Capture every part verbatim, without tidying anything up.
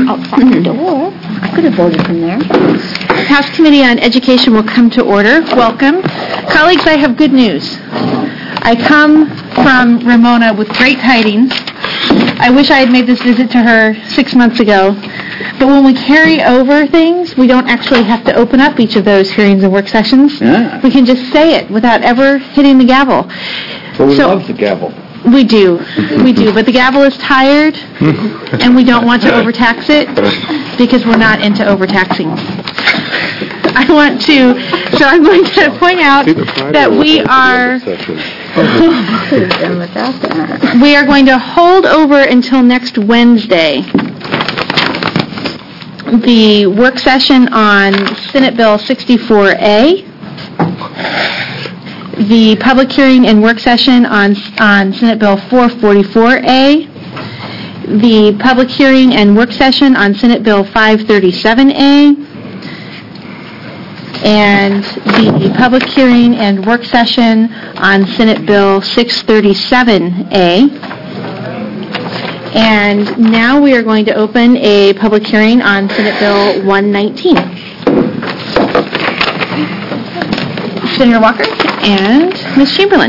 Oh, front door. I could have voted from there. House Committee on Education will come to order. Welcome. Colleagues, I have good news. I come from Ramona with great tidings. I wish I had made this visit to her six months ago. But when we carry over things, we don't actually have to open up each of those hearings and work sessions. Yeah. We can just say it without ever hitting the gavel. Well, we so, love the gavel. We do. We do. But the gavel is tired, and we don't want to overtax it because we're not into overtaxing. I want to, so I'm going to point out that we are, we are going to hold over until next Wednesday the work session on Senate Bill sixty-four A, the public hearing and work session on, on Senate Bill four forty-four A, the public hearing and work session on Senate Bill five thirty-seven A, and the public hearing and work session on Senate Bill six thirty-seven A. And now we are going to open a public hearing on Senate Bill one nineteen. Senator Walker and Miz Chamberlain.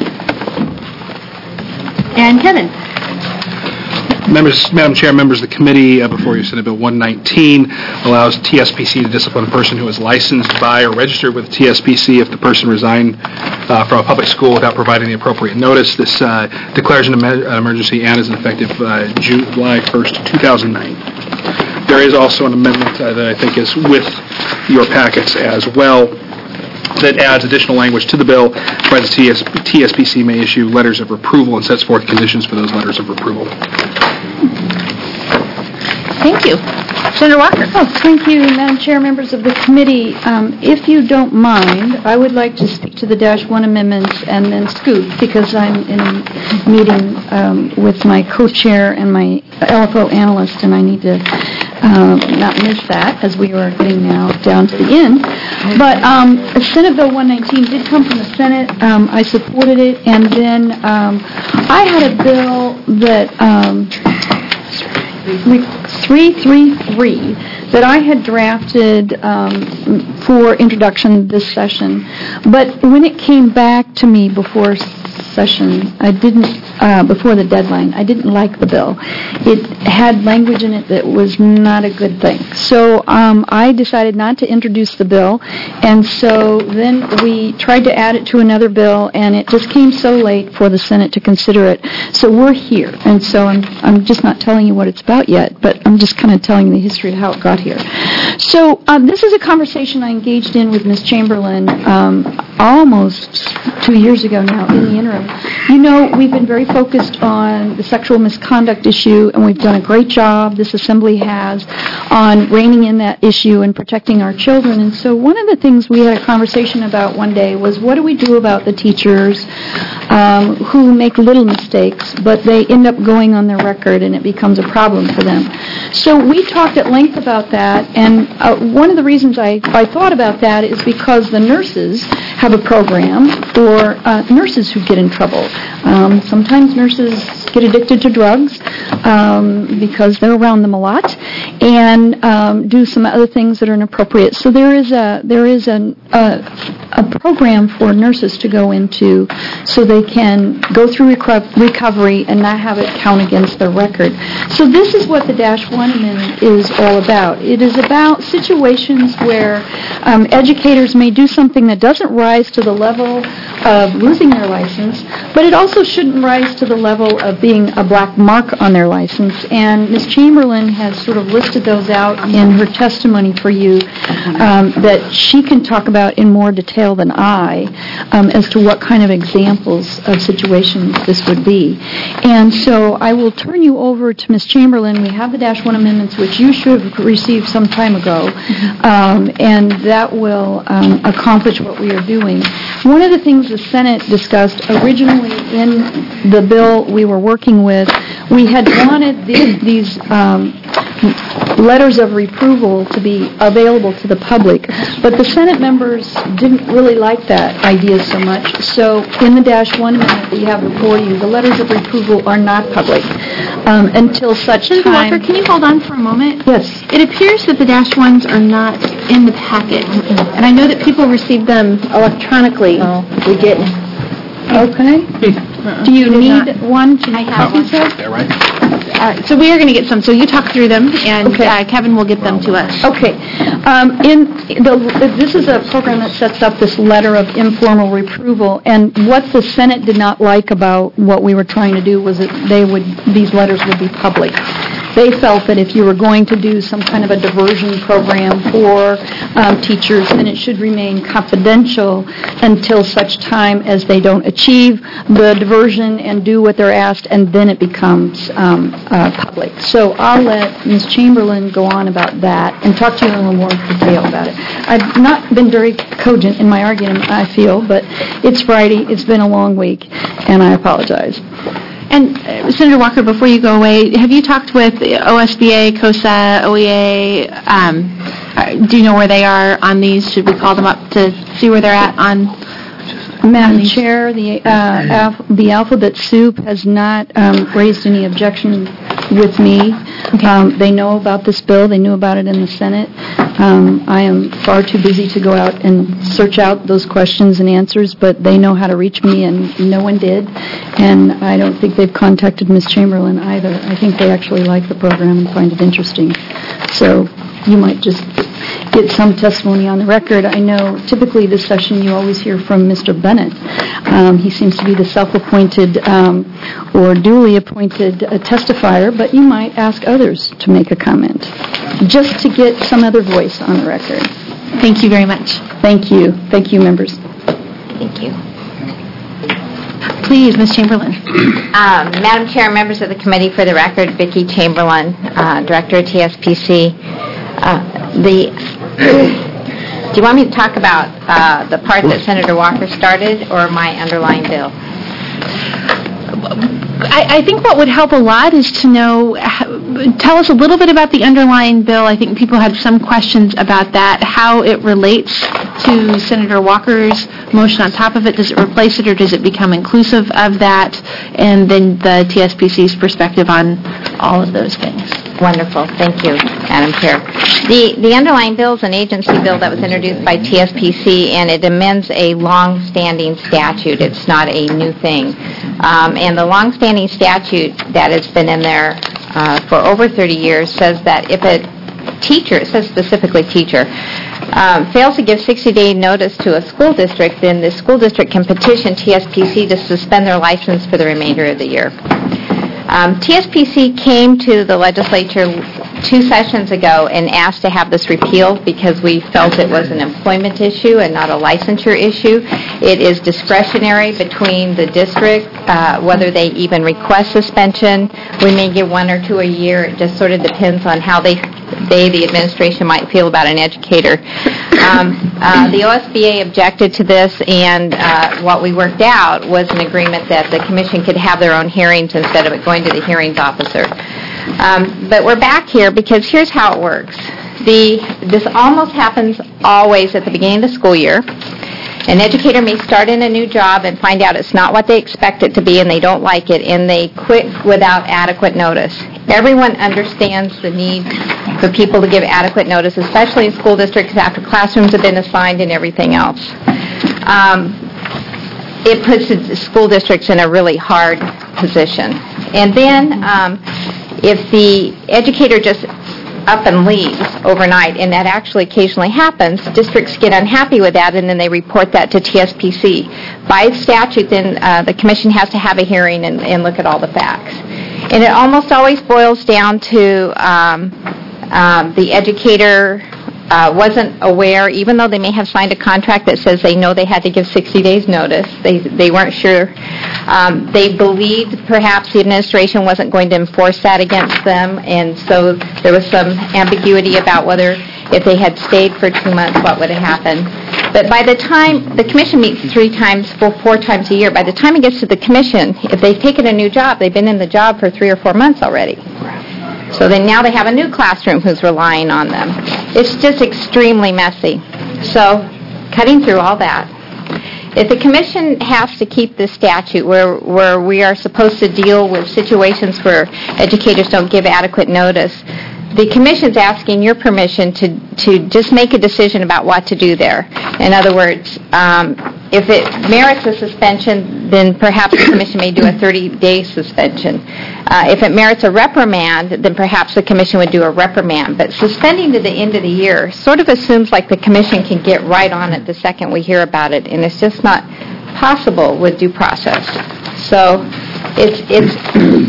And Kevin. Members, Madam Chair, members of the committee, uh, before you, Senate Bill one nineteen allows T S P C to discipline a person who is licensed by or registered with T S P C if the person resigned uh, from a public school without providing the appropriate notice. This uh, declares an em- emergency and is effective uh, July first, two thousand nine. There is also an amendment uh, that I think is with your packets as well that adds additional language to the bill, where the T S P C may issue letters of approval and sets forth conditions for those letters of approval. Thank you. Senator Walker. Oh, thank you, Madam Chair, members of the committee. Um, if you don't mind, I would like to speak to the Dash one amendments and then scoot, because I'm in a meeting um, with my co-chair and my L F O analyst, and I need to um, not miss that as we are getting now down to the end. But um, Senate Bill one nineteen did come from the Senate. Um, I supported it, and then um, I had a bill that um, three thirty-three that I had drafted um, for introduction this session, but when it came back to me before session, I didn't, uh, before the deadline, I didn't like the bill. It had language in it that was not a good thing. So um, I decided not to introduce the bill, and so then we tried to add it to another bill, and it just came so late for the Senate to consider it. So we're here, and so I'm, I'm just not telling you what it's about yet, but I'm just kind of telling you the history of how it got here. So um, this is a conversation I engaged in with Miz Chamberlain um, almost two years ago now, in the interim. You know, we've been very focused on the sexual misconduct issue, and we've done a great job, this Assembly has, on reining in that issue and protecting our children. And so one of the things we had a conversation about one day was, what do we do about the teachers um, who make little mistakes, but they end up going on their record and it becomes a problem for them? So we talked at length about that, and uh, one of the reasons I, I thought about that is because the nurses have a program for uh, nurses who get in trouble. Um, sometimes nurses get addicted to drugs um, because they're around them a lot, and um, do some other things that are inappropriate. So there is a there is a, a, a program for nurses to go into so they can go through reco- recovery and not have it count against their record. So this is what the Dash one Amendment is all about. It is about situations where um, educators may do something that doesn't rise to the level of losing their license, but it also shouldn't rise to the level of being a black mark on their license. And Miz Chamberlain has sort of listed those out in her testimony for you um, that she can talk about in more detail than I um, as to what kind of examples of situations this would be. And so I will turn you over to Miz Chamberlain. We have the Dash one Amendments, which you should have received some time ago, um, and that will um, accomplish what we are doing. One of the things the Senate discussed originally in the bill we were working with, we had wanted these, these um, letters of reproval to be available to the public. But the Senate members didn't really like that idea so much. So in the dash one amendment that you have before you, the letters of reproval are not public um, until such Senator time. Walker, can you hold on for a moment? Yes. It appears that the dash ones are not in the packet, and I know that people received them electronically. Oh, we didn't. Okay. Do you Did need not. one to I have copy, one. sir? Yeah, right? All right, so we are going to get some. So you talk through them, and Okay. uh, Kevin will get them to us. Okay. Um, in the, this is a program that sets up this letter of informal reproval, and what the Senate did not like about what we were trying to do was that they would, these letters would be public. They felt that if you were going to do some kind of a diversion program for um, teachers, then it should remain confidential until such time as they don't achieve the diversion and do what they're asked, and then it becomes um, uh, public. So I'll let Miz Chamberlain go on about that and talk to you in a little more detail about it. I've not been very cogent in my argument, I feel, but it's Friday, it's been a long week, and I apologize. And uh, Senator Walker, before you go away, have you talked with O S B A, COSA, O E A? Um, uh, do you know where they are on these? Should we call them up to see where they're at on? Madam Chair, the uh, alph- the Alphabet Soup has not um, raised any objection with me. Um, They know about this bill. They knew about it in the Senate. Um, I am far too busy to go out and search out those questions and answers, but they know how to reach me, and no one did. And I don't think they've contacted Miz Chamberlain either. I think they actually like the program and find it interesting. So you might just get some testimony on the record. I know typically this session you always hear from Mister Bennett. Um, he seems to be the self-appointed um, or duly appointed uh, testifier, but you might ask others to make a comment, just to get some other voice on the record. Thank you very much. Thank you. Thank you, members. Thank you. Please, Miz Chamberlain. Um, Madam Chair, members of the committee, for the record, Vicki Chamberlain, uh, Director of T S P C. Uh, the do you want me to talk about uh, the part that Senator Walker started, or my underlying bill? I, I think what would help a lot is to know, tell us a little bit about the underlying bill. I think people had some questions about that, how it relates to Senator Walker's motion on top of it. Does it replace it, or does it become inclusive of that? And then the T S P C's perspective on all of those things. Wonderful. Thank you, Madam Chair. The the underlying bill is an agency bill that was introduced by T S P C, and it amends a long-standing statute. It's not a new thing. Um, and the long-standing statute that has been in there uh, for over thirty years says that if a teacher, it says specifically teacher, um, fails to give sixty-day notice to a school district, then the school district can petition T S P C to suspend their license for the remainder of the year. Um, T S P C came to the legislature two sessions ago and asked to have this repealed because we felt it was an employment issue and not a licensure issue. It is discretionary between the district, uh, whether they even request suspension. We may give one or two a year. It just sort of depends on how they, they the administration, might feel about an educator. Um, uh, the O S B A objected to this, and uh, what we worked out was an agreement that the commission could have their own hearings instead of it going to the hearings officer. Um, but we're back here because here's how it works. The this almost happens always at the beginning of the school year. An educator may start in a new job and find out it's not what they expect it to be, and they don't like it, and they quit without adequate notice. Everyone understands the need for people to give adequate notice, especially in school districts after classrooms have been assigned and everything else. Um, it puts the school districts in a really hard position. And then um, if the educator just up and leaves overnight, and that actually occasionally happens, districts get unhappy with that, and then they report that to T S P C. By statute, then uh, the commission has to have a hearing and, and look at all the facts. And it almost always boils down to um, um, the educator uh, wasn't aware, even though they may have signed a contract that says they know they had to give sixty days notice. They they weren't sure. Um, they believed perhaps the administration wasn't going to enforce that against them, and so there was some ambiguity about whether if they had stayed for two months, what would have happened. But by the time, the commission meets three times, four, four times a year, by the time it gets to the commission, if they've taken a new job, they've been in the job for three or four months already. So then now they have a new classroom who's relying on them. It's just extremely messy. So cutting through all that, if the commission has to keep this statute where where we are supposed to deal with situations where educators don't give adequate notice, the commission's asking your permission to, to just make a decision about what to do there. In other words, um, if it merits a suspension, then perhaps the commission may do a thirty-day suspension. Uh, if it merits a reprimand, then perhaps the commission would do a reprimand. But suspending to the end of the year sort of assumes like the commission can get right on it the second we hear about it, and it's just not possible with due process. So it's it's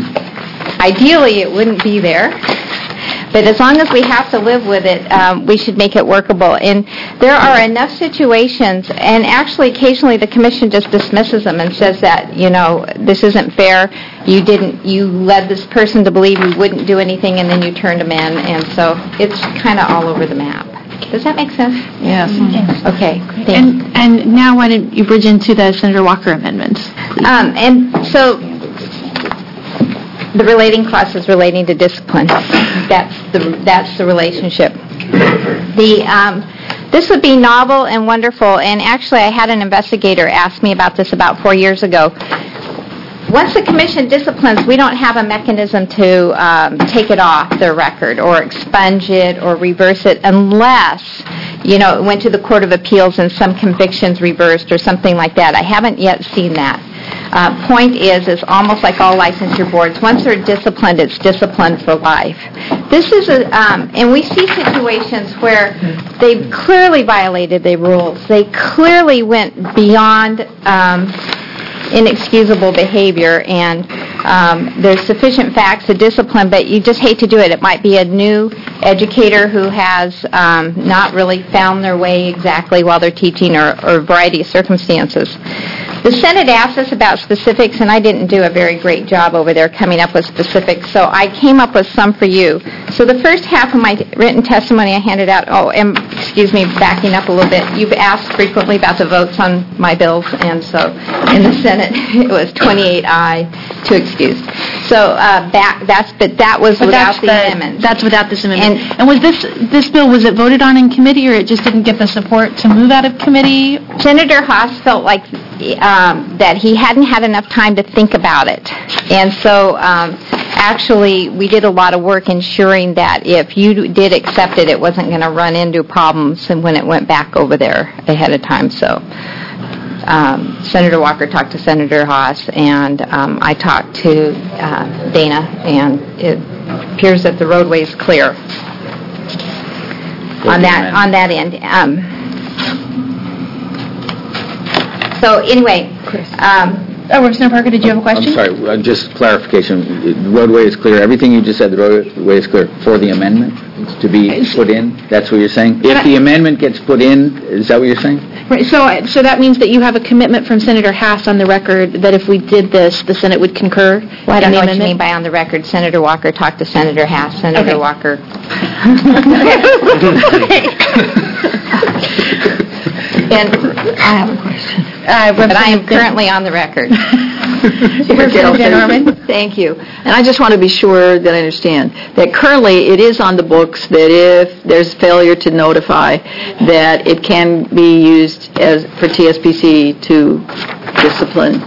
ideally it wouldn't be there. But as long as we have to live with it, um, we should make it workable. And there are enough situations, and actually occasionally the commission just dismisses them and says that, you know, this isn't fair. You didn't, you led this person to believe you wouldn't do anything, and then you turned them in. And so it's kind of all over the map. Does that make sense? Yes. Mm-hmm. Okay. Thanks. And and now why don't you bridge into the Senator Walker amendments? Um, and so the relating clause is relating to discipline. That's the that's the relationship. The um, this would be novel and wonderful. And actually, I had an investigator ask me about this about four years ago. Once the commission disciplines, we don't have a mechanism to um, take it off their record or expunge it or reverse it unless, you know, it went to the Court of Appeals and some convictions reversed or something like that. I haven't yet seen that. Uh, point is, is almost like all licensure boards. Once they're disciplined, it's disciplined for life. This is a, um, and we see situations where they clearly violated the rules. They clearly went beyond um, inexcusable behavior, and um, there's sufficient facts to discipline, but you just hate to do it. It might be a new educator who has um, not really found their way exactly while they're teaching, or, or a variety of circumstances. The Senate asked us about specifics, and I didn't do a very great job over there coming up with specifics, so I came up with some for you. So the first half of my written testimony I handed out, oh, and excuse me, backing up a little bit, you've asked frequently about the votes on my bills, and so in the Senate it was twenty-eight aye, two excused. So uh, back, that's, but that was But without that's the, amendments. That's without this amendment. And- And was this this bill, was it voted on in committee, or it just didn't get the support to move out of committee? Senator Haas felt like um, that he hadn't had enough time to think about it. And so um, actually we did a lot of work ensuring that if you did accept it, it wasn't going to run into problems and when it went back over there ahead of time. So um, Senator Walker talked to Senator Haas, and um, I talked to uh, Dana, and it appears that the roadway is clear on that on that end. Um, So anyway, um, Oh, Representative Parker, did you have a question? I'm sorry, uh, just clarification. The roadway is clear. Everything you just said, the roadway is clear for the amendment to be put in? That's what you're saying? If the amendment gets put in, is that what you're saying? Right, so, so that means that you have a commitment from Senator Haas on the record that if we did this, the Senate would concur? Well, I don't in know the what you mean amendment? by on the record. Senator Walker talked to Senator Haas. Senator Okay. Walker. And I have a question. Uh, But I am Representative- currently on the record. Representative Van Orman? Thank you. And I just want to be sure that I understand that currently it is on the books that if there's failure to notify, that it can be used as for T S P C to discipline.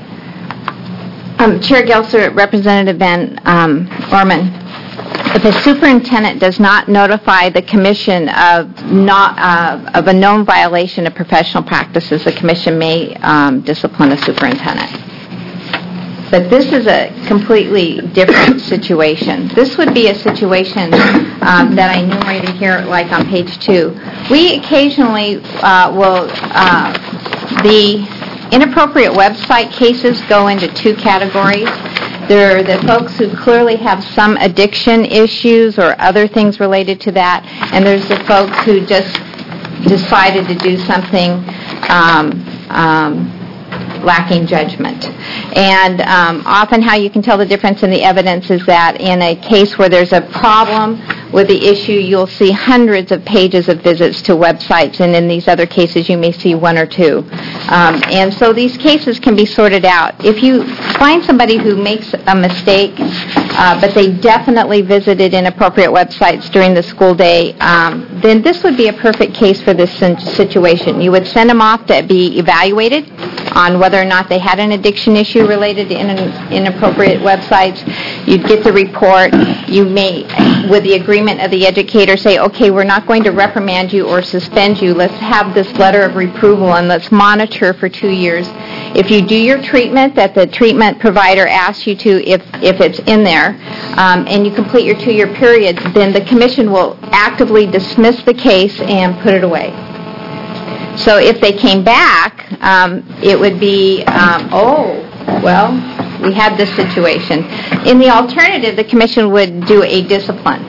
Um, Chair Gelser, Representative Van um, Orman, if a superintendent does not notify the commission of not uh, of a known violation of professional practices, the commission may um, discipline a superintendent. But this is a completely different situation. This would be a situation um, that I enumerated here, like on page two. We occasionally uh, will, uh, the inappropriate website cases go into two categories. There are the folks who clearly have some addiction issues or other things related to that, and there's the folks who just decided to do something um, um, lacking judgment. And um, often how you can tell the difference in the evidence is that in a case where there's a problem with the issue, you'll see hundreds of pages of visits to websites, and in these other cases, you may see one or two. Um, and so these cases can be sorted out. If you find somebody who makes a mistake, uh, but they definitely visited inappropriate websites during the school day, um, then this would be a perfect case for this situation. You would send them off to be evaluated on whether or not they had an addiction issue related to in- inappropriate websites. You'd get the report. You may, with the agreement of the educator, say, okay, we're not going to reprimand you or suspend you. Let's have this letter of reproval and let's monitor for two years. If you do your treatment that the treatment provider asks you to, if, if it's in there, um, and you complete your two-year period, then the commission will actively dismiss the case and put it away. So if they came back, um, it would be, um, oh, well, we had this situation. In the alternative, the commission would do a discipline.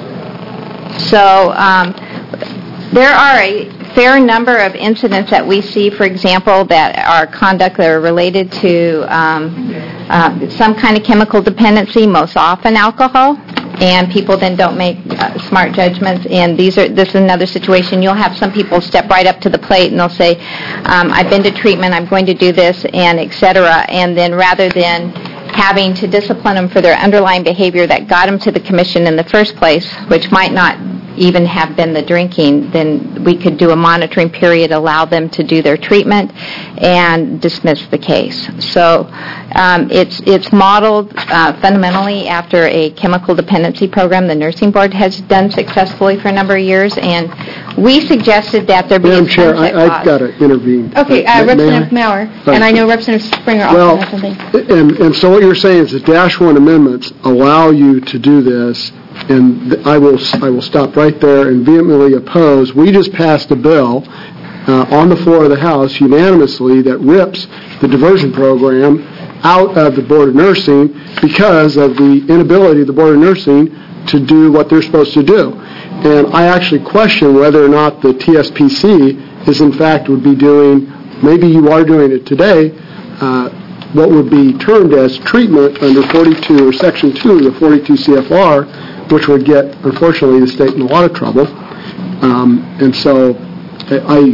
So um, there are a fair number of incidents that we see, for example, that are conduct that are related to um, uh, some kind of chemical dependency, most often alcohol. And people then don't make uh, smart judgments. And these are this is another situation. You'll have some people step right up to the plate and they'll say, um, "I've been to treatment. I'm going to do this," and et cetera. And then rather than having to discipline them for their underlying behavior that got them to the commission in the first place, which might not even have been the drinking, then we could do a monitoring period, allow them to do their treatment, and dismiss the case. So um, it's it's modeled uh, fundamentally after a chemical dependency program the nursing board has done successfully for a number of years, and we suggested that there be Madam a Chair, sunset I, I've clause. got to intervene. Okay, uh, May- may Representative I? Maurer, Right. and I know Representative Springer also Well, has something. and, and so what you're saying is the dash one amendments allow you to do this, and th- I will I will stop right there and vehemently oppose. We just passed a bill uh, on the floor of the House unanimously that rips the diversion program out of the Board of Nursing because of the inability of the Board of Nursing to do what they're supposed to do. And I actually question whether or not the T S P C is in fact would be doing, maybe you are doing it today, uh, what would be termed as treatment under forty-two or Section two of the forty-two C F R, which would get, unfortunately, the state in a lot of trouble. Um, and so, I,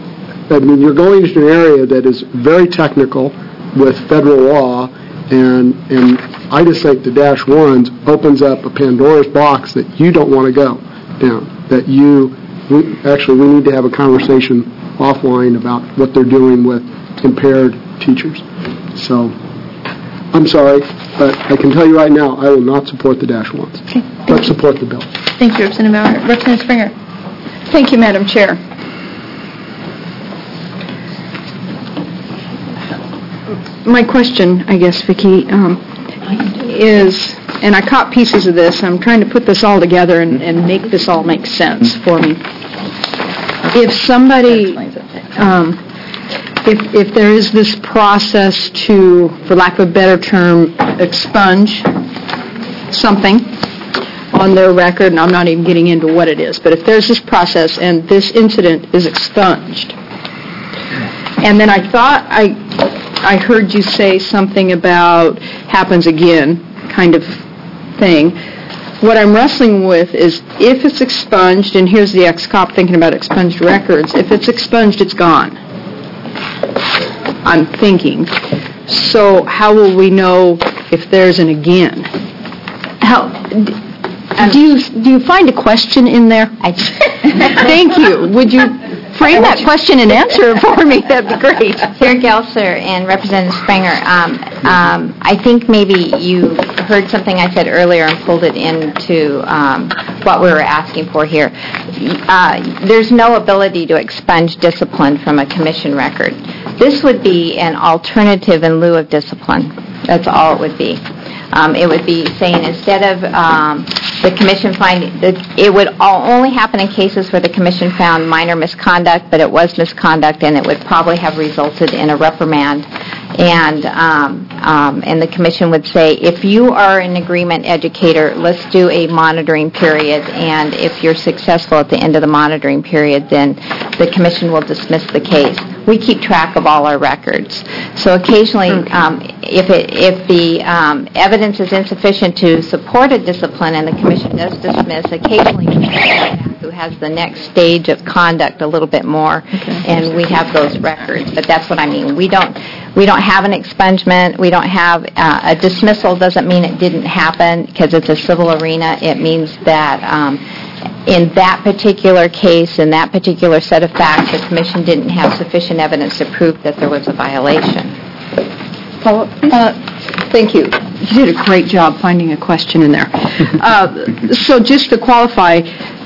I mean, you're going into an area that is very technical with federal law, and and I just think the dash ones opens up a Pandora's box that you don't want to go down. That you, we, actually, we need to have a conversation offline about what they're doing with impaired teachers. So, I'm sorry, but I can tell you right now, I will not support the dash ones. Okay, But support the bill. Thank you, Representative Maurer. Representative Springer. Thank you, Madam Chair. My question, I guess, Vicki, um, is, and I caught pieces of this, I'm trying to put this all together and, and make this all make sense for me. If somebody, um, if, if there is this process to, for lack of a better term, expunge something on their record, and I'm not even getting into what it is, but if there's this process and this incident is expunged, and then I thought I I heard you say something about happens again kind of thing. What I'm wrestling with is if it's expunged, and here's the ex-cop thinking about expunged records, if it's expunged, it's gone. I'm thinking. So how will we know if there's an again? How, do you, do you find a question in there? I, Thank you. Would you frame that question and answer it for me? That'd be great. Chair Gelsler and Representative Springer, um, um, I think maybe you heard something I said earlier and pulled it into um, what we were asking for here. Uh, there's no ability to expunge discipline from a commission record. This would be an alternative in lieu of discipline. That's all it would be. Um, it would be saying instead of um, the commission finding, it would all, only happen in cases where the commission found minor misconduct, but it was misconduct, and it would probably have resulted in a reprimand. And um, um, and the commission would say, if you are an agreement educator, let's do a monitoring period, and if you're successful at the end of the monitoring period, then the commission will dismiss the case. we keep track of all our records. So occasionally, um, if it, if the um, evidence is insufficient to support a discipline and the commission does dismiss, occasionally who has the next stage of conduct a little bit more, and we have those records. But that's what I mean. We don't we don't have an expungement. We don't have uh, a dismissal. Doesn't mean it didn't happen because it's a civil arena. It means that um, in that particular case, in that particular set of facts, the commission didn't have sufficient evidence to prove that there was a violation. Follow up, please? Uh, thank you. You did a great job finding a question in there. uh, so just to qualify,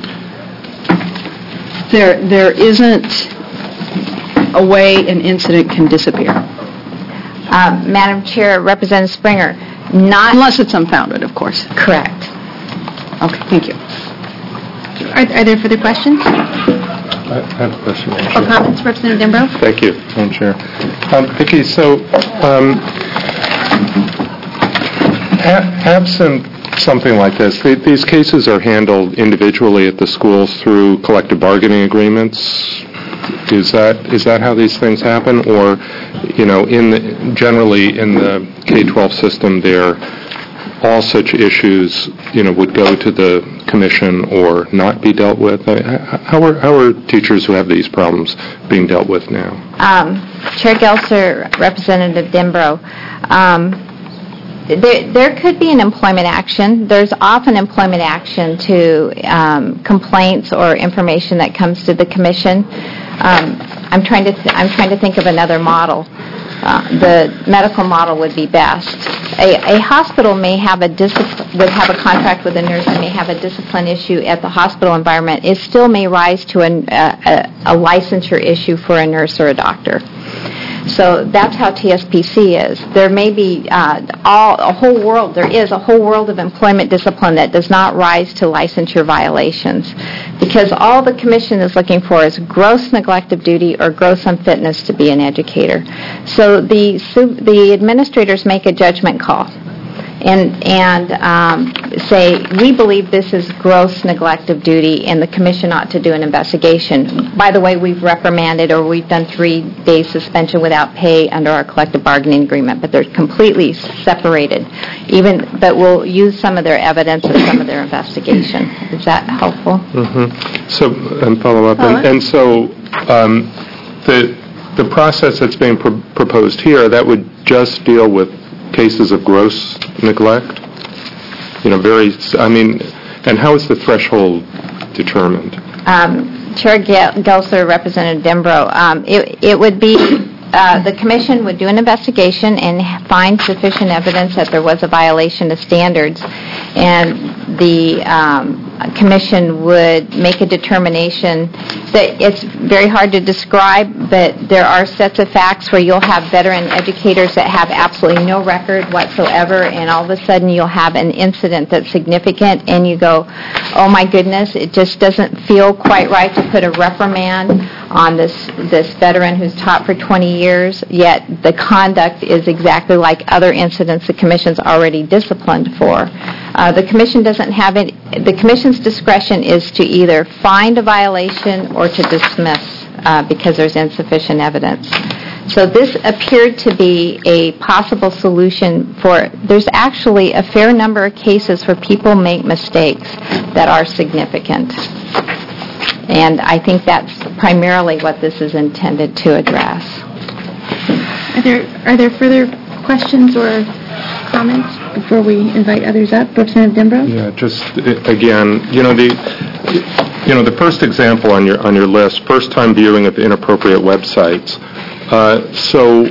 there there isn't a way an incident can disappear. Uh, Madam Chair, Representative Springer, not... Unless it's unfounded, of course. Correct. Okay, thank you. Are, are there further questions I have a question. or comments, Representative Dembro? Thank you, Madam Chair. Um, Vicki, so um, a- absent something like this, th- these cases are handled individually at the schools through collective bargaining agreements. Is that is that how these things happen, or, you know, in the, generally in the K twelve system, there all such issues, you know, would go to the commission or not be dealt with? How are how are teachers who have these problems being dealt with now? Um, Chair Gelser, Representative Dembro, um, there, there could be an employment action. There's often employment action to um, complaints or information that comes to the commission. Um, I'm trying to th- I'm trying to think of another model. Uh, the medical model would be best. A, a hospital may have a discipl- would have a contract with a nurse and may have a discipline issue at the hospital environment. It still may rise to an, a, a, a licensure issue for a nurse or a doctor. So that's how T S P C is. There may be uh, all a whole world. There is a whole world of employment discipline that does not rise to licensure violations, because all the commission is looking for is gross neglect of duty or gross unfitness to be an educator. So the the administrators make a judgment call and and um, say, we believe this is gross neglect of duty and the commission ought to do an investigation. By the way, we've reprimanded or we've done three-day suspension without pay under our collective bargaining agreement, but they're completely separated. Even, but we'll use some of their evidence and some of their investigation. Is that helpful? Mm-hmm. So, and follow up, and, and so um, the the process that's being pr- proposed here, that would just deal with cases of gross neglect? You know, very, I mean, and how is the threshold determined? Um, Chair Gelser, Representative Dembro, um, it, it would be, uh, the commission would do an investigation and find sufficient evidence that there was a violation of standards, and the um, commission would make a determination that it's very hard to describe, but there are sets of facts where you'll have veteran educators that have absolutely no record whatsoever, and all of a sudden you'll have an incident that's significant, and you go, oh my goodness, it just doesn't feel quite right to put a reprimand on this this veteran who's taught for twenty years, yet the conduct is exactly like other incidents the commission's already disciplined for. Uh, the commission doesn't have it. The commission's discretion is to either find a violation or to dismiss uh, because there's insufficient evidence. So this appeared to be a possible solution for, there's actually a fair number of cases where people make mistakes that are significant. And I think that's primarily what this is intended to address. Are there are there further questions or comments before we invite others up? Representative Dembro? Yeah, just uh, again, you know, the you know the first example on your on your list, first time viewing of inappropriate websites. Uh, so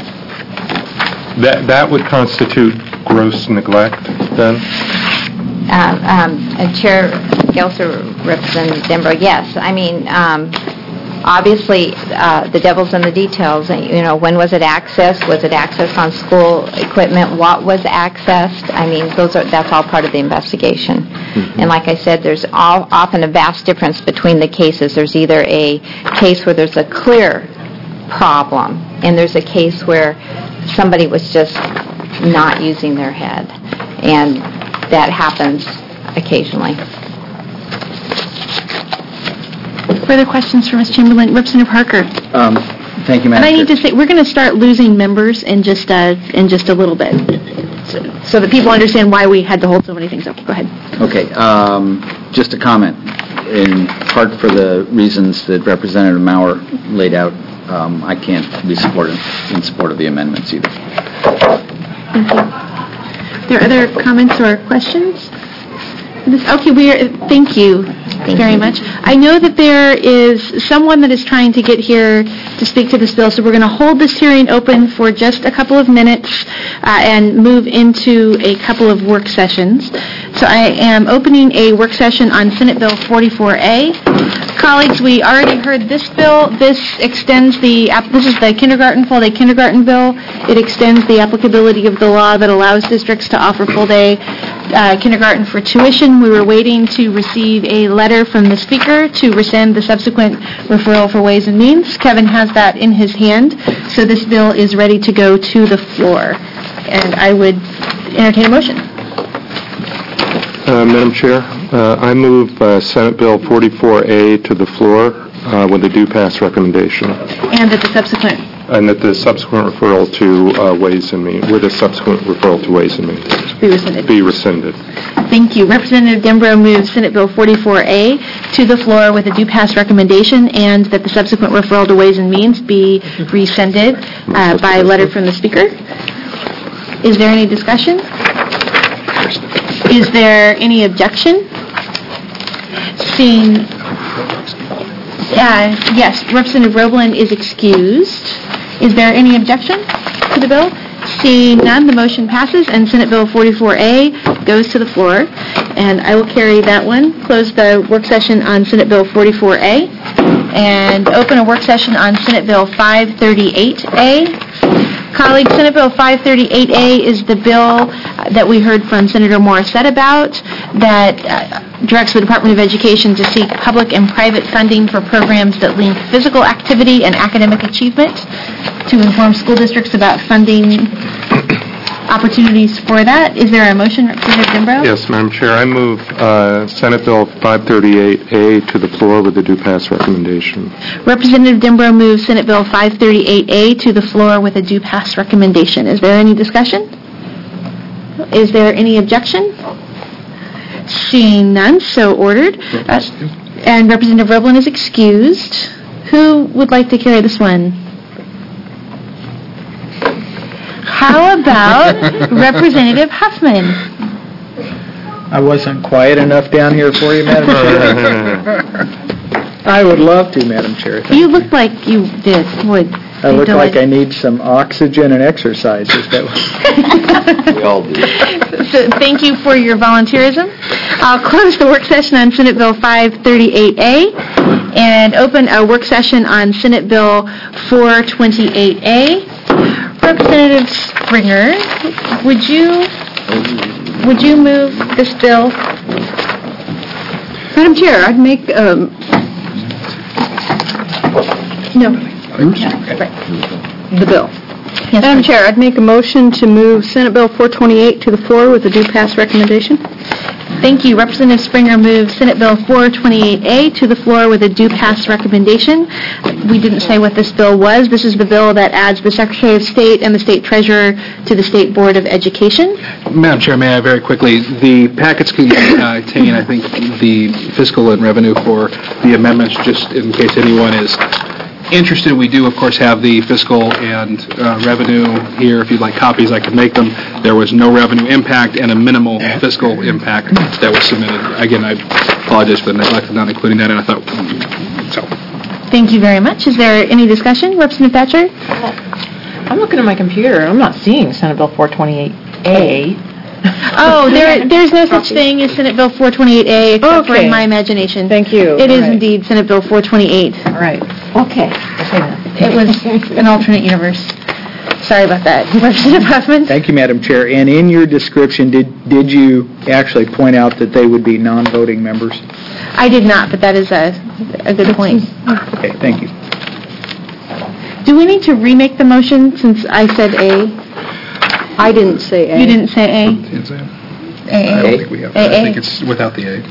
that that would constitute gross neglect, then? Uh, um, uh, Chair Gelser, Representative Dembro, yes. I mean, um, obviously, uh, the devil's in the details. You know, when was it accessed? Was it accessed on school equipment? What was accessed? I mean, those are that's all part of the investigation. Mm-hmm. And like I said, there's all, often a vast difference between the cases. There's either a case where there's a clear problem, and there's a case where somebody was just not using their head, and that happens occasionally. Further questions for Miz Chamberlain? Representative Harker. Um, Thank you, And Madam I need to Chair. say, we're going to start losing members in just, uh, in just a little bit, so so that people understand why we had to hold so many things up. Go ahead. Okay, um, just a comment, in part for the reasons that Representative Maurer laid out. um, I can't be supported, in support of the amendments either. Thank you. There are other comments or questions? This- Okay, we are, thank you very much. I know that there is someone that is trying to get here to speak to this bill, so we're going to hold this hearing open for just a couple of minutes uh, and move into a couple of work sessions. So I am opening a work session on Senate Bill forty-four A. Colleagues, we already heard this bill. This extends the, app- this is the kindergarten, full-day kindergarten bill. It extends the applicability of the law that allows districts to offer full-day uh, kindergarten for tuition. We were waiting to receive a letter from the speaker to rescind the subsequent referral for Ways and Means. Kevin has that in his hand, so this bill is ready to go to the floor. And I would entertain a motion. Uh, Madam Chair, uh, I move uh, Senate Bill forty-four A to the floor uh, with a due pass recommendation, And that the subsequent, and that the subsequent referral to uh, Ways and Means, with a subsequent referral to Ways and Means, be rescinded. be rescinded. Thank you. Representative Dembro moves Senate Bill forty-four A to the floor with a due pass recommendation, and that the subsequent referral to Ways and Means be rescinded uh, by letter from the Speaker. Is there any discussion? Is there any objection? Seeing, uh, yes, Representative Roebelin is excused. Is there any objection to the bill? Seeing none, the motion passes, and Senate Bill forty-four A goes to the floor. And I will carry that one, close the work session on Senate Bill forty-four A, and open a work session on Senate Bill five thirty-eight A. Colleagues, Senate Bill five thirty-eight A is the bill that we heard from Senator Morissette about, that uh, directs the Department of Education to seek public and private funding for programs that link physical activity and academic achievement, to inform school districts about funding opportunities for that. Is there a motion, Representative Dembro? Yes, Madam Chair, I move uh, Senate Bill five thirty-eight A to the floor with a due pass recommendation. Representative Dembro moves Senate Bill five thirty-eight A to the floor with a due pass recommendation. Is there any discussion? Is there any objection? Seeing none, so ordered. Uh, And Representative Roebelin is excused. Who would like to carry this one? How about Representative Huffman? I wasn't quiet enough down here for you, Madam Chair. I would love to, Madam Chair. Thank You look like you did, would. I look like I need some oxygen and exercise. Is that what? We all do. So thank you for your volunteerism. I'll close the work session on Senate Bill five thirty-eight A and open a work session on Senate Bill four twenty-eight A. Representative Springer, would you, would you move this bill? Madam Chair, I'd make, um, No. the bill. Madam Chair, I'd make a motion to move Senate Bill four twenty-eight to the floor with a due pass recommendation. Thank you. Representative Springer moves Senate Bill four twenty-eight A to the floor with a due pass recommendation. We didn't say what this bill was. This is the bill that adds the Secretary of State and the State Treasurer to the State Board of Education. Madam Chair, may I very quickly, the packets contain, I think, the fiscal and revenue for the amendments, just in case anyone is interested. We do, of course, have the fiscal and uh, revenue here. If you'd like copies, I can make them. There was no revenue impact and a minimal fiscal impact that was submitted. Again, I apologize for the neglect of not including that, and I thought, so. Thank you very much. Is there any discussion? Representative Thatcher? I'm looking at my computer, I'm not seeing Senate Bill four twenty-eight A. Oh, there, there's no such thing as Senate Bill four twenty-eight A, except for Okay. in my imagination. Thank you. It is All right. indeed Senate Bill four twenty-eight. All right. Okay. Okay then. It was an alternate universe. Sorry about that. Representative Huffman? Thank you, Madam Chair. And in your description, did did you actually point out that they would be non-voting members? I did not, but that is a, a good point. Okay, thank you. Do we need to remake the motion since I said A? I didn't say A. You didn't say A? Is that- A, I A. don't think we have that. A, A. I think it's without the A.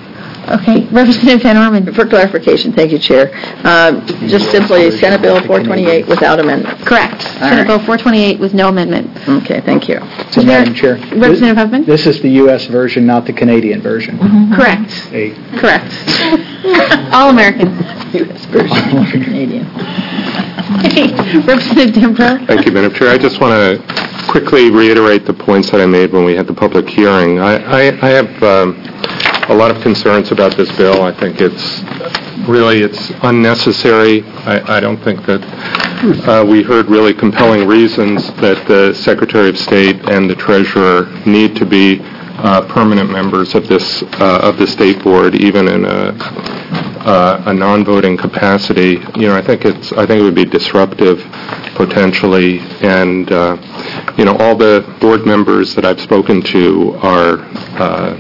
Okay, Representative Van Orman. For clarification, thank you, Chair. Uh, Just simply Senate Bill four twenty-eight without amendment. Correct. All Senate right. Bill four twenty-eight with no amendment. Okay, thank you. So, Is there- Madam Chair. Representative Huffman? This is the U S version, not the Canadian version. Correct. Hey. Correct. All American. U S version of Canadian. Representative Dembro? Thank you, Madam Chair. I just want to quickly reiterate the points that I made when we had the public hearing. I, I, I have um, a lot of concerns about this bill. I think it's really, it's unnecessary. I, I don't think that uh, we heard really compelling reasons that the Secretary of State and the Treasurer need to be uh, permanent members of this uh, of the State Board, even in a Uh, a non-voting capacity. You know, I think it's, I think it would be disruptive potentially, and, uh, you know, all the board members that I've spoken to are uh,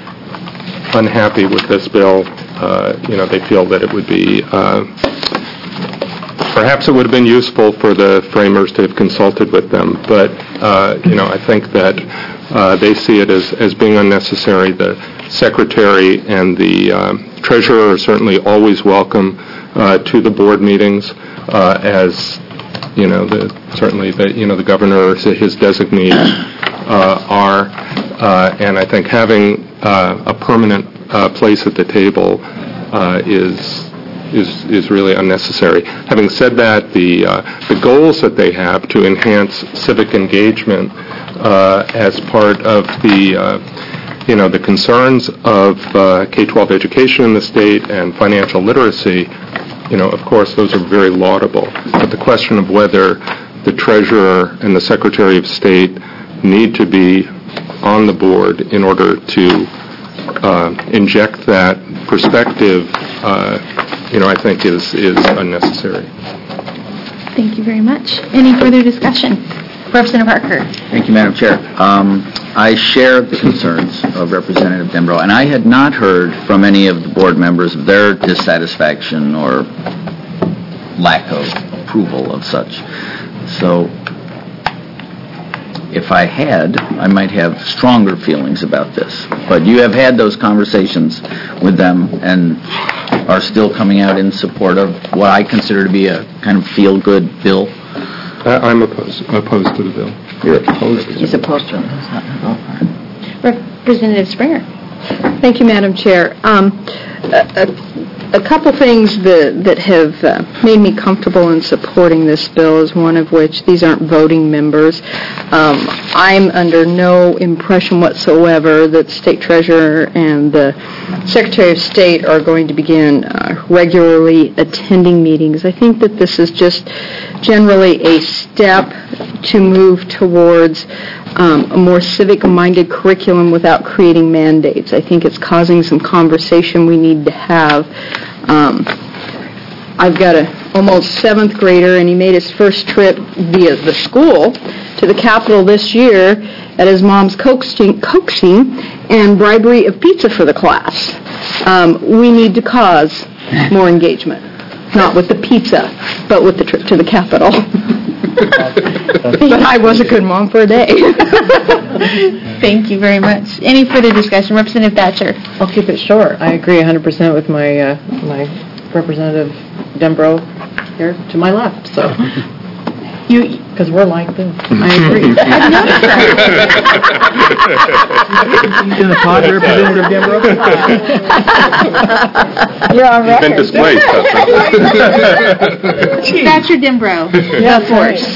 unhappy with this bill. Uh, you know, they feel that it would be, uh, perhaps it would have been useful for the framers to have consulted with them, but, uh, you know, I think that uh, they see it as, as being unnecessary. The Secretary and the um, Treasurer are certainly always welcome uh, to the board meetings, uh, as you know, the, certainly the you know the governor, his designees uh, are, uh, and I think having uh, a permanent uh, place at the table uh, is is is really unnecessary. Having said that, the uh, the goals that they have to enhance civic engagement uh, as part of the uh, you know, the concerns of uh, K twelve education in the state and financial literacy, you know, of course, those are very laudable. But the question of whether the Treasurer and the Secretary of State need to be on the board in order to uh, inject that perspective, uh, you know, I think is, is unnecessary. Thank you very much. Any further discussion? Representative Parker. Thank you, Madam Chair. Um, I share the concerns of Representative Dembro, and I had not heard from any of the board members of their dissatisfaction or lack of approval of such. So if I had, I might have stronger feelings about this. But you have had those conversations with them and are still coming out in support of what I consider to be a kind of feel-good bill. I- I'm opposed, opposed to the bill. You're opposed to He's it. opposed to it. Representative Springer. Thank you, Madam Chair. Um, a, a, a couple things that, that have uh, made me comfortable in supporting this bill is one of which these aren't voting members. Um, I'm under no impression whatsoever that State Treasurer and the Secretary of State are going to begin uh, regularly attending meetings. I think that this is just generally a step to move towards um, a more civic-minded curriculum without creating mandates. I think it's causing some conversation we need to have. Um, I've got a almost seventh grader, and he made his first trip via the school to the Capitol this year at his mom's coaxing, coaxing and bribery of pizza for the class. Um, we need to cause more engagement, not with the pizza, but with the trip to the Capitol. But I was a good mom for a day. Thank you very much. Any further discussion? Representative Thatcher. I'll keep it short. I agree one hundred percent with my uh, my Representative Dembro here to my left. So, You, because we're like this. I agree. I've noticed that. In the pod, Representative Dembro? You're on You've been displaced. Thatcher Dembro. Yeah, The force.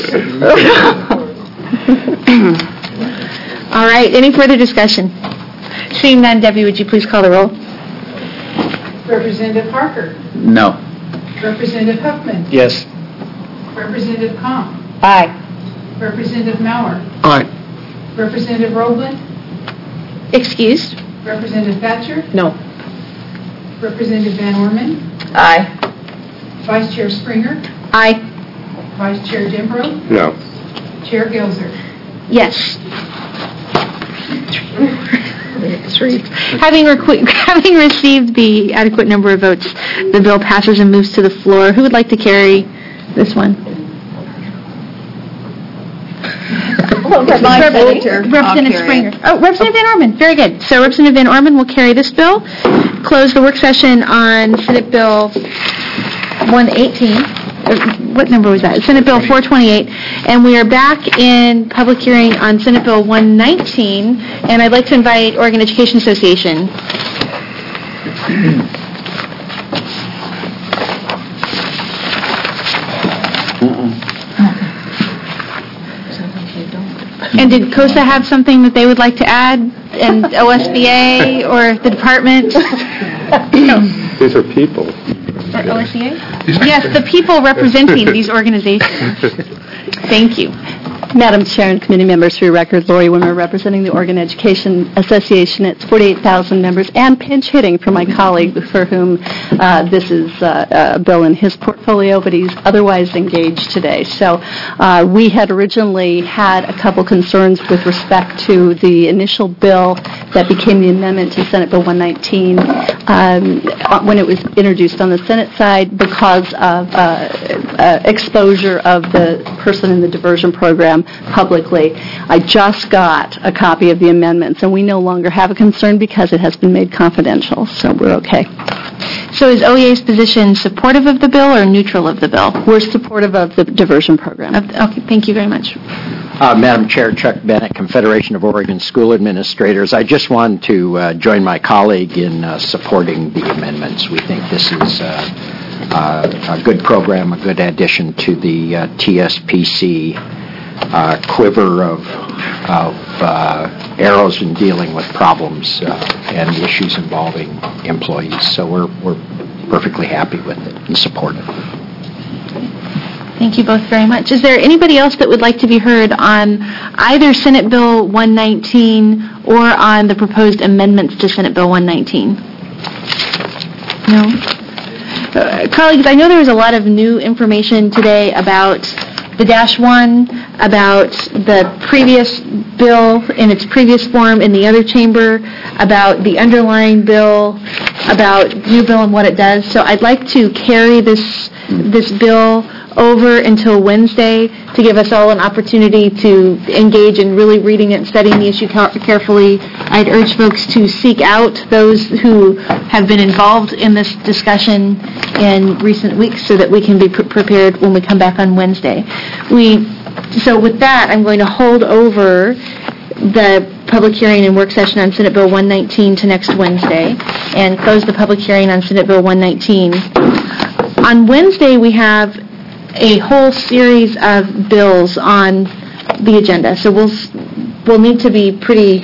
All right, any further discussion? Seeing none, Debbie, would you please call the roll? Representative Parker. No. Representative Huffman. Yes. Representative Comp. Aye. Representative Mauer. Aye. Representative Roebling. Excused? Representative Thatcher. No. Representative Van Orman. Aye. Vice Chair Springer. Aye. Vice Chair Dembro. No. Chair Gelser. Yes. Having, requ- having received the adequate number of votes, the bill passes and moves to the floor. Who would like to carry this one? Rep- my Rep- senator. I'll Representative carry Springer. it. Oh, Representative Van Orman, very good. So Representative Van Orman will carry this bill. Close the work session on Senate Bill one eighteen. Uh, What number was that? Senate Bill four twenty-eight. And we are back in public hearing on Senate Bill one nineteen. And I'd like to invite Oregon Education Association. And did COSA have something that they would like to add? And O S B A or the department? These are people. Or O S B A? Yes, the people representing these organizations. Thank you. Madam Chair and committee members, for your record, Lori Wimmer, representing the Oregon Education Association. It's forty-eight thousand members and pinch hitting for my colleague for whom uh, this is uh, a bill in his portfolio, but he's otherwise engaged today. So uh, we had originally had a couple concerns with respect to the initial bill that became the amendment to Senate Bill one nineteen um, when it was introduced on the Senate side because of uh, uh, exposure of the person in the diversion program publicly. I just got a copy of the amendments, and we no longer have a concern because it has been made confidential, so we're okay. So is O E A's position supportive of the bill or neutral of the bill? We're supportive of the diversion program. Of the- Okay, thank you very much. Uh, Madam Chair, Chuck Bennett, Confederation of Oregon School Administrators. I just want to uh, join my colleague in uh, supporting the amendments. We think this is uh, uh, a good program, a good addition to the uh, T S P C uh, quiver of, of uh, arrows in dealing with problems uh, and issues involving employees. So we're, we're perfectly happy with it and support it. Thank you both very much. Is there anybody else that would like to be heard on either Senate Bill one nineteen or on the proposed amendments to Senate Bill one nineteen? No? Uh, colleagues, I know there was a lot of new information today about the Dash one, about the previous bill in its previous form in the other chamber, about the underlying bill, about new bill and what it does. So I'd like to carry this this bill over until Wednesday to give us all an opportunity to engage in really reading it and studying the issue ca- carefully. I'd urge folks to seek out those who have been involved in this discussion in recent weeks so that we can be pre- prepared when we come back on Wednesday. We, so with that, I'm going to hold over the public hearing and work session on Senate Bill one nineteen to next Wednesday and close the public hearing on Senate Bill one nineteen. On Wednesday, we have a whole series of bills on the agenda, so we'll we'll need to be pretty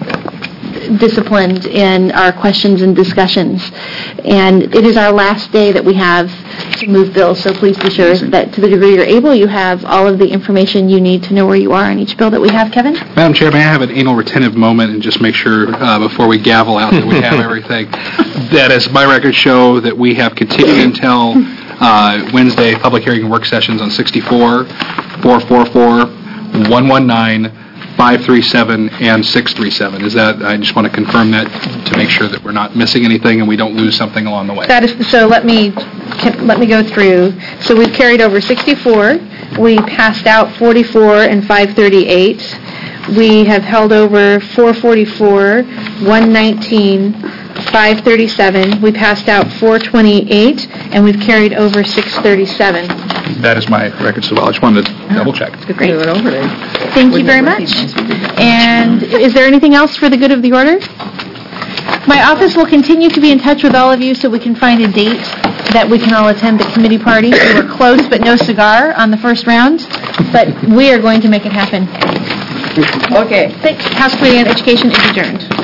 disciplined in our questions and discussions. And it is our last day that we have to move bills, so please be sure that to the degree you're able, you have all of the information you need to know where you are on each bill that we have. Kevin? Madam Chair, may I have an anal retentive moment and just make sure uh, before we gavel out that we have everything? That as my records show that we have continued until uh, Wednesday public hearing and work sessions on sixty-four, four forty-four, one nineteen, five thirty-seven, and six thirty-seven. Is that, I just want to confirm that to make sure that we're not missing anything and we don't lose something along the way. That is, so let me, can, let me go through. So we've carried over sixty-four. We passed out forty-four and five thirty-eight. We have held over four forty-four, one nineteen, five thirty-seven. We passed out four twenty-eight, and we've carried over six thirty-seven. That is my records as well. I just wanted to double check. Great. Thank you very much. And is there anything else for the good of the order? My office will continue to be in touch with all of you so we can find a date that we can all attend the committee party. We were close but no cigar on the first round, but we are going to make it happen. Okay. Thanks. House Committee on Education is adjourned.